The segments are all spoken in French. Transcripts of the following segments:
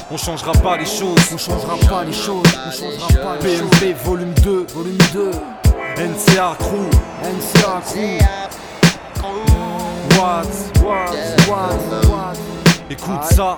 On changera pas les choses. On changera pas les choses. On changera pas les choses. PMP volume 2. Volume 2. NCA Crew. NCA Crew. What? Écoute ça.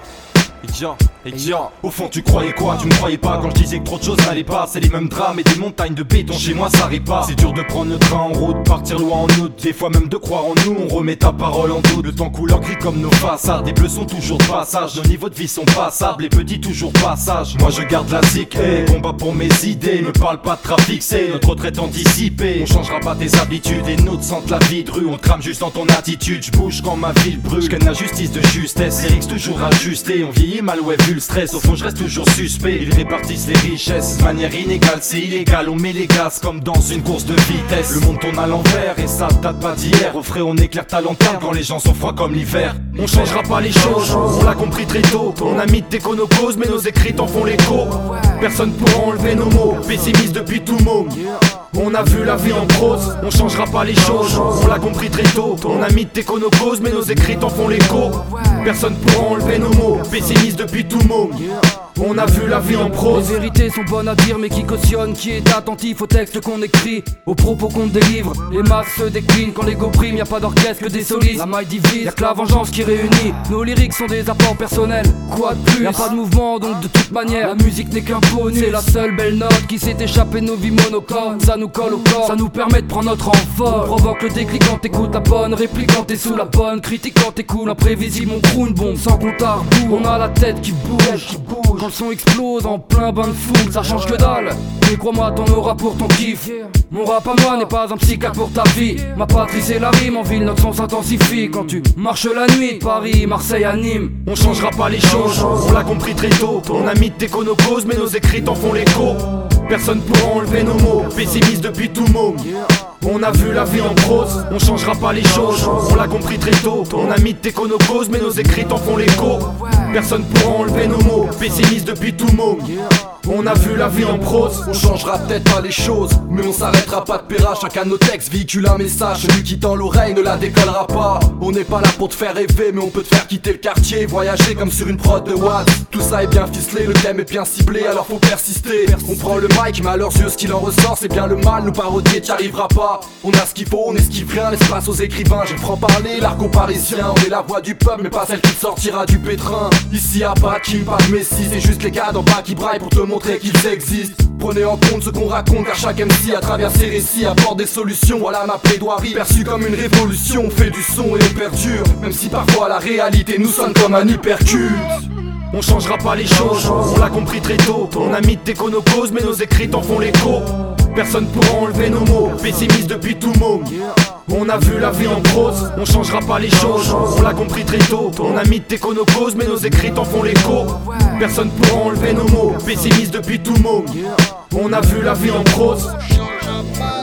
Au fond tu croyais quoi? Tu me croyais pas quand je disais que trop de choses n'allaient pas. C'est les mêmes drames et des montagnes de béton chez moi ça répare. C'est dur de prendre le train en route, partir loin en août. Des fois même de croire en nous, on remet ta parole en doute. Le temps couleur gris comme nos façades. Les bleus sont toujours de passage, nos niveaux de vie sont passables. Les petits toujours passage. Moi je garde la zik, combat pour mes idées. Me parle pas de trafic, c'est notre retraite anticipée. On changera pas tes habitudes et notre sentent la vie de rue. On te crame juste dans ton attitude, je bouge quand ma ville brûle. J'gagne la justice de justesse, Rix toujours ajusté. On vieillit mal, ouais vu le stress, au fond je reste toujours suspect. Ils répartissent les richesses de manière inégale, c'est illégal. On met les gaz comme dans une course de vitesse. Le monde tourne à l'envers et ça date pas d'hier. Au frais on éclaire ta lanterne quand les gens sont froids comme l'hiver. On changera pas les choses, on l'a compris très tôt. On a mis tes causes mais nos écrits en font l'écho. Personne pourra enlever nos mots, pessimiste depuis tout môme. On a vu la vie en prose, on changera pas les choses. On l'a compris très tôt, on a mis tes causes mais nos écrits en font l'écho. Personne pourra enlever nos mots, pessimiste depuis tout môme. On a vu la vie en prose. Les vérités sont bonnes à dire mais qui cautionne? Qui est attentif au texte qu'on écrit, aux propos qu'on délivre? Les masses se déclinent quand l'ego prime, y'a pas d'orchestre que des solistes. La maille divise, y'a que la vengeance qui réunit. Nos lyriques sont des apports personnels, quoi de plus? Y'a pas de mouvement donc de toute manière la musique n'est qu'un bonus. C'est la seule belle note qui s'est échappée de nos vies monocones. Ça nous colle au corps, ça nous permet de prendre notre envol. On provoque le déclic quand t'écoutes la bonne réplique, quand t'es sous la bonne critique, quand t'écoutes imprévisible. On croule une bombe sans compte à rebours. On a la tête qui bouge. Quand le son explose en plein bain de foule, ça change que dalle. Mais crois-moi, t'en auras pour ton kiff. Mon rap à moi n'est pas un psychiatre pour ta vie. Ma patrie c'est la rime, en ville notre son s'intensifie. Quand tu marches la nuit, Paris, Marseille, à Nîmes. On changera pas les choses, on l'a compris très tôt. On a mis tes causes mais nos écrits en font l'écho. Personne pourra enlever nos mots, pessimiste depuis tout môme. On a vu la vie en prose, on changera pas les choses. On l'a compris très tôt, on a mis tes causes mais nos écrits en font l'écho. Personne pourra enlever nos mots, pessimiste depuis tout môme. On a vu la vie en prose. On changera peut-être pas les choses, mais on s'arrêtera pas de péra. Chacun de nos textes véhicule un message. Celui qui tend l'oreille ne la décollera pas. On n'est pas là pour te faire rêver, mais on peut te faire quitter le quartier, voyager comme sur une prod de Watt. Tout ça est bien ficelé, le thème est bien ciblé, alors faut persister. On prend le mic, mais à leurs yeux ce qu'il en ressort c'est bien le mal. Nous parodier t'y arriveras pas. On a ce qu'il faut, on esquive rien, laisse place aux écrivains. J'ai le franc-parler, l'argot parisien. On est la voix du peuple, mais pas celle qui te sortira du pétrin. Ici y'a pas de Kim, pas de Messi, c'est juste les gars d'en bas qui braillent pour te montrer qu'ils existent. Prenez en compte ce qu'on raconte, car chaque MC à travers ses récits apporte des solutions. Voilà ma plaidoirie, perçue comme une révolution. On fait du son et on perdure, même si parfois la réalité nous sonne comme un hypercute. On changera pas les choses, on l'a compris très tôt. On a mis tes causes mais nos écrits en font l'écho. Personne pourra enlever nos mots, pessimiste depuis tout môme. On a vu la vie en prose, on changera pas les choses. On l'a compris très tôt, on a mis tes causes mais nos écrits en font l'écho. Personne pourra enlever nos mots, pessimiste depuis tout môme. On a vu la vie en prose.